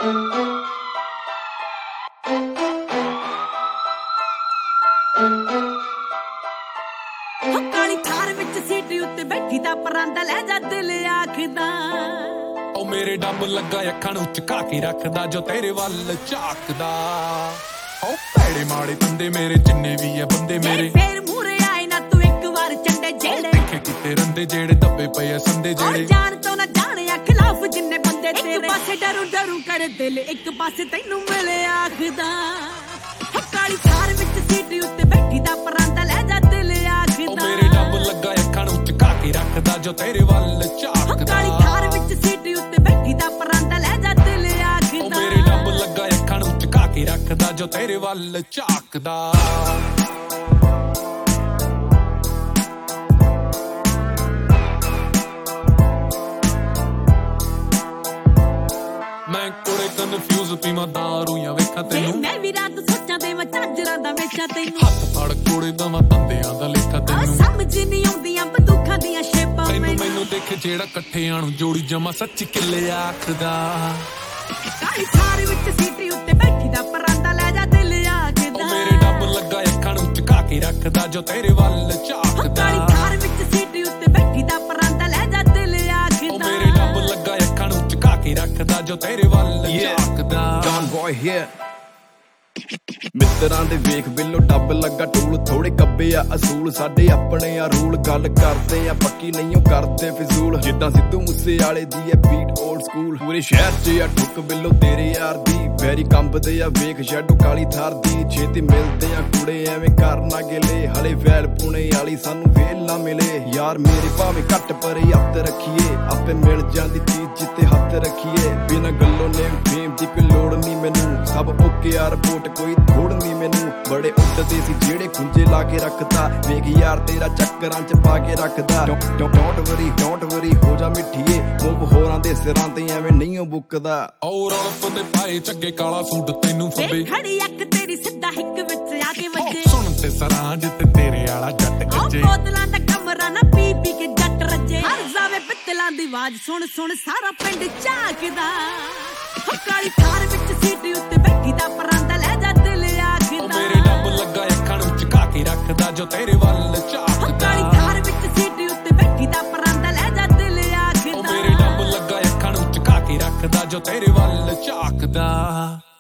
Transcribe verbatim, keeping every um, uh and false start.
ਕਾਲੀ ਥਾਰ ਵਿੱਚ ਸੀਟ ਉੱਤੇ ਬੈਠੀ ਤਾਂ ਪਰਾਂਦਾ ਲੈ ਜਾ ਦਿਲ ਆਖਦਾ ਉਹ ਮੇਰੇ ਡੱਬ ਲੱਗਾ ਅੱਖਾਂ ਨੂੰ ਝੁਕਾ ਕੇ ਰੱਖਦਾ ਜੋ ਤੇਰੇ ਵੱਲ ਝਾਕਦਾ ਉਹ ਭੈੜੇ ਮਾੜੇ ਬੰਦੇ ਮੇਰੇ ਜਿੰਨੇ ਵੀ ਆ ਬੰਦੇ ਮੇਰੇ ਫੇਰ ਮੂਰੇ ਆਏ ਨਾ ਤੂੰ ਇੱਕ ਵਾਰ ਚੰਡੇ ਜਿਹੜੇ ਦੇਖੇ ਕਿਤੇ ਰੰਦੇ ਜਿਹੜੇ ਦੱਬੇ ਪਏ ਆ ਸੰਦੇ ਜਿਹੜੇ ਜਾਣ ਤੋਂ ਨਾ ਜਾਣਿਆ ਖਿਲਾਫ ਜਿੰਨੇ ਬੰਦੇ ਤੇਰੇ ਇੱਕ ਪਾਸੇ ਡਰੂ ਡਰੂ ਕਰ ਦਿਲ ਇੱਕ ਪਾਸੇ ਤੈਨੂੰ ਮਿਲੇ ਆਖਦਾ ਕਾਲੀ ਥਾਰ ਵਿੱਚ ਸੀਟ ਉੱਤੇ ਬੈਠੀ ਦਾ ਪਰਾਂਦਾ ਲੈ ਜਾ ਦਿਲ ਆਖਦਾ ਮੇਰੇ ਡੱਬ ਲੱਗਾ ਅੱਖਾਂ ਨੂੰ ਝੁਕਾ ਕੇ ਰੱਖਦਾ ਜੋ ਤੇਰੇ ਵੱਲ ਝਾਕਦਾ ਕਾਲੀ ਥਾਰ ਵਿੱਚ ਸੀਟ ਉੱਤੇ ਬੈਠੀ ਦਾ ਪਰਾਂਦਾ ਲੈ ਜਾ ਦਿਲ ਆਖਦਾ ਮੇਰੇ ਡੱਬ ਲੱਗਾ ਅੱਖਾਂ ਨੂੰ ਝੁਕਾ ਕੇ ਰੱਖਦਾ ਜੋ ਤੇਰੇ ਵੱਲ ਝਾਕਦਾ ਮੈਂ ਕੋਲੇ ਕਨਫਿਊਜ਼ ਪੀਵਾਂ ਦਾਰੂ ਜਾਂ ਵੇਖਾਂ ਤੈਨੂੰ ਮੈਂ ਵੀ ਰਾਤ ਸੋਚਾਂ ਦੇ ਮੈਂ ਝਾਂਜਰਾਂ ਦਾ ਵੇਚਾਂ ਤੈਨੂੰ ਹੱਥ ਫੜ ਕੋਲੇ ਦਵਾਂ ਧੰਦਿਆਂ ਦਾ ਲੇਖਾ ਤੈਨੂੰ ਸਮਝ ਨਹੀਂ ਆਉਂਦੀਆਂ ਬੰਦੂਕਾਂ ਦੀਆਂ ਸ਼ੇਪਾਂ ਮੈਨੂੰ ਮੈਨੂੰ ਦੇਖ ਜਿਹੜਾ ਇਕੱਠਿਆਂ ਨੂੰ ਜੋੜੀ ਜਮਾ ਸੱਚੀ ਕਿੱਲੇ ਆਖਦਾ ਕਾਲੀ ਥਾਰ ਵਿੱਚ ਸੀਟ ਉੱਤੇ ਬੈਠੀ ਦਾ ਪਰਾਂਦਾ ਲੈ ਜਾ ਦਿਲ ਆਖਦਾ ਮੇਰੇ ਡੱਬ ਲੱਗਾ ਅੱਖਾਂ ਨੂੰ ਝੁਕਾ ਕੇ ਰੱਖਦਾ ਜੋ ਤੇਰੇ ਵੱਲ ਝਾਕਦਾ ਕਾਲੀ ਥਾਰ ਵਿੱਚ ਸੀਟ ਉੱਤੇ ਬੈਠੀ ਦਾ ਪਰਾਂਦਾ ਲੈ ਜਾ ਦਿਲ ਆਖਦਾ ਮੇਰੇ ਡੱਬ ਲੱਗਾ ਅੱਖਾਂ ਨੂੰ ਝੁਕਾ ਕੇ ਰੱਖਦਾ ਜੋ ਤੇਰੇ ਵੱਲ ਝਾਕਦਾ Don Boy here ਮਿੱਤਰਾਂ ਦੇ ਵੇਖ ਬਿੱਲੋ ਡੱਬ ਲੱਗਾ ਟੂਲ ਥੋੜੇ ਕੱਬੇ ਆ ਅਸੂਲ ਸਾਡੇ ਆਪਣੇ ਆ ਰੂਲ ਗੱਲ ਕਰਦੇ ਆ ਪੱਕੀ ਨਹੀਂ ਉਹ ਕਰਦੇ ਫਿਜ਼ੂਲ ਜਿੱਦਾਂ ਸਿੱਧੂ ਮੂਸੇ ਵਾਲੇ ਦੀ ਐ ਬੀਟ ਓਲਡ ਸਕੂਲ ਪੂਰੇ ਸ਼ਹਿਰ 'ਚ ਆ ਠੁੱਕ ਬਿੱਲੋ ਤੇਰੇ ਯਾਰ ਦੀ ਵੈਰੀ ਕੰਬਦੇ ਆ ਵੇਖ ਸ਼ੈਡੋ ਕਾਲੀ ਥਾਰ ਦੀ ਛੇਤੀ ਮਿਲਦੇ ਆ ਕੁੜੇ ਐਵੇਂ ਕਰਨਾ ਗਿਲੇ ਹਲੇ ਵੈਲ ਪੁਣੇ ਵਾਲੀ ਸਾਨੂੰ ਵੇਲ ਨਾ ਮਿਲੇ ਯਾਰ ਮੇਰੇ ਭਾਵੇਂ ਘੱਟ ਪਰੇ ਹੱਥ ਰੱਖੀਏ ਆਪੇ ਮਿਲ ਜਾਂਦੀ ਚੀਜ਼ ਜਿੱਤੇ ਹੱਥ ਰੱਖੀਏ ਬਿਨਾਂ ਗੱਲੋਂ ਨੇ ਫੇਮ ਦੀ ਕੋਈ ਲੋੜ ਨਹੀਂ ਮੈਨੂੰ ਸਭ ਓਕੇ ਆ ਰਿਪੋਰਟ ਕੋਈ ਥੋੜ ਨਹੀਂ ਮੈਨੂੰ ਬੜੇ ਉੱਡਦੇ ਸੀ ਜਿਹੜੇ ਖੁੰਝੇ ਲਾ ਕੇ ਰੱਖਦਾ ਵੇਖ ਯਾਰ ਤੇਰਾ ਚੱਕਰਾਂ 'ਚ ਪਾ ਕੇ ਰੱਖਦਾ ਡੋਂਟ ਵਰੀ ਡੋਂਟ ਵਰੀ ਹੋ ਜਾ ਮਿੱਠੀਏ ਮੂੰਹ ਹੋਰਾਂ ਦੇ ਸਿਰਾਂ ਤੇ ਐਵੇਂ ਨਹੀਂ ਉਹ ਬੁੱਕਦਾ ਔਰ ਰੌਲਪ ਦੇ ਪਾਏ ਚੱਗੇ ਕਾਲਾ ਸੂਟ ਤੈਨੂੰ ਫੱਬੇ ਖੜੀ ਅੱਖ ਤੇਰੀ ਸਿੱਧਾ ਹਿੱਕ ਵਿੱਚ ਆ ਕੇ ਵੱਜੇ ਸੁਣ ਤੇ ਸਰਾਂ ਜਿੱਤੇ ਤੇਰੇ ਵਾਲਾ ਜੱਟ ਗੱਜੇ ਬੋਤਲਾਂ ਦਾ ਕਮਰਾ ਨਾ ਪੀ ਪੀ ਕੇ ਜੱਟ ਰੱਜੇ ਹਰ ਜਾਵੇ ਪਿੱਤਲਾਂ ਦੀ ਆਵਾਜ਼ ਸੁਣ ਸੁਣ ਸਾਰਾ ਪਿੰਡ ਝਾਕਦਾ ਕਾਲੀ ਥਾਰ ਵਿੱਚ ਸੀਟ ਉੱਤੇ ਬੈਠੀ ਦਾ ਪਰਾਂਦਾ ਲੈ ਜਾ ਦਿਲ ਆਖਦਾ ਮੇਰੇ ਡੱਬ ਲੱਗਾ ਅੱਖਾਂ ਨੂੰ ਝੁਕਾ ਕੇ ਰੱਖਦਾ ਜੋ ਤੇਰੇ ਵੱਲ ਝਾਕਦਾ ਕਾਲੀ ਥਾਰ ਵਿੱਚ ਸੀਟ ਉੱਤੇ ਬੈਠੀ ਦਾ ਪਰਾਂਦਾ ਲੈ ਜਾ ਦਿਲ ਆਖਦਾ ਮੇਰੇ ਡੱਬ ਲੱਗਾ ਅੱਖਾਂ ਨੂੰ ਝੁਕਾ ਕੇ ਰੱਖਦਾ ਜੋ ਤੇਰੇ ਵੱਲ ਝਾਕਦਾ